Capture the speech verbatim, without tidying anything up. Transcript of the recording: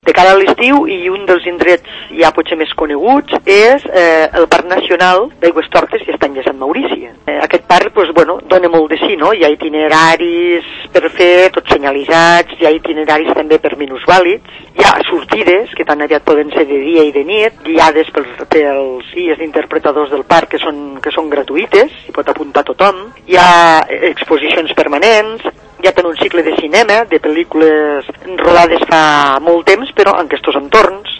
de cara a l'estiu, i un dels indrets ja potser més coneguts és eh, el Parc Nacional d'Aigüestortes i Estany de Sant Maurici. Eh, aquest parc, doncs, bueno, dona molt de sí, no? Hi ha itineraris per fer, tots senyalitzats, hi ha itineraris també per minusvàlids, hi ha sortides, que tan aviat poden ser de dia i de nit, guiades pels, pels guies d'interpretadors del parc, que són, que són gratuïtes, hi pot apuntar tothom, hi ha exposicions permanents, hi ha tot un cicle de cinema, de pel·lícules rodades fa molt temps, però en aquests entorns.